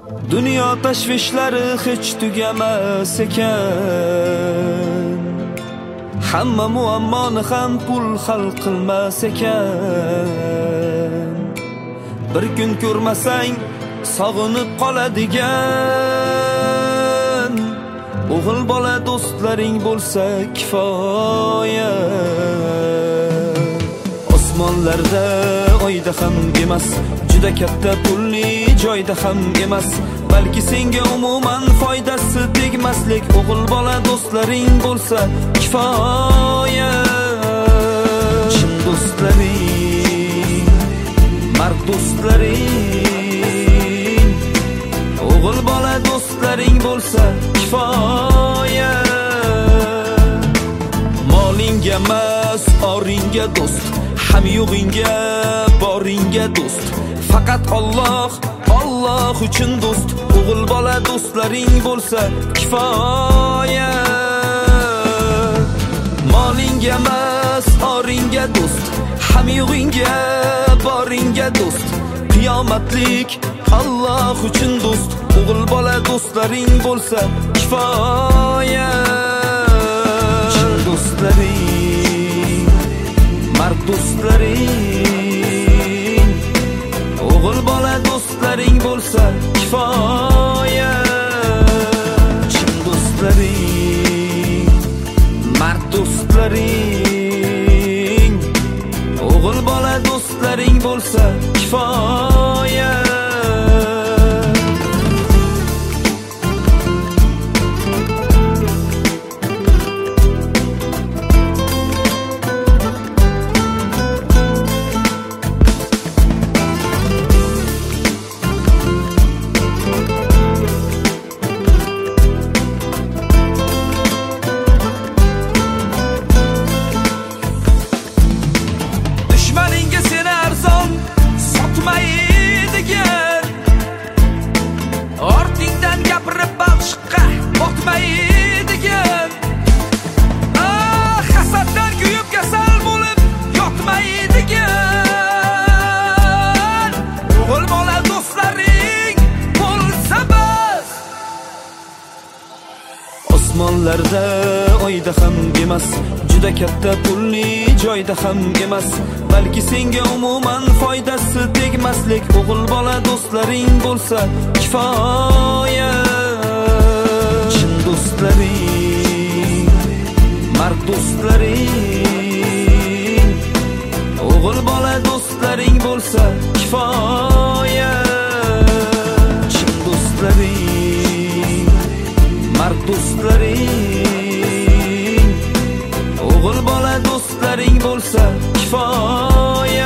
Dunyo tashvishlari hech tugamas ekan. Hamma muammoni ham pul hal qilmas ekan. Bir kun ko'rmasang sog'inib qoladigan o'g'il bola do'stlaring bo'lsa kifoya. Osmonlarda oyda ham emas, juda katta pulli joyda ham emas, balki senga umuman foydasi tegmaslik o'g'il bola do'stlaring bo'lsa kifoya. Chin do'stlaring, mard do'stlaring, o'g'il bola do'stlaring bo'lsa kifoya. Molingga emas, oringga do'st, ham yo'g'ingga boringga do'st. Faqat Alloh uchun do'st, o'g'il bola do'stlaring bo'lsa kifoya. Molingga emas, oringga do'st, ham yo'g'ingga boringga do'st. Qiyomatlik Alloh uchun do'st, o'g'il bola do'stlaring bo'lsa kifoya. Chin do'stlaring, mard do'stlaring, o'g'il bola do'stlaring bo'lsa kifoya. Chin do'stlaring, mard do'stlaring, o'g'il bola do'stlaring bo'lsa kifoya. Ortingdan gapirib balchiqqa botmaydigan, hasaddan kuyib kasal bo'lib yotmaydigan o'g'il bola do'stlaring bo'lsa bas. Osmonlarda oyda ham emas, juda katta pulli joyda ham emas, balki senga umuman foydasi tegmaslik o'g'il bola do'stlaring bo'lsa kifoya. Chin do'stlaring, mard do'stlaring, o'g'il bola do'stlaring bo'lsa kifoya. Chin do'stlaring, mard do'stlaring, o'g'il bola do'stlaring bo'lsa kifoya.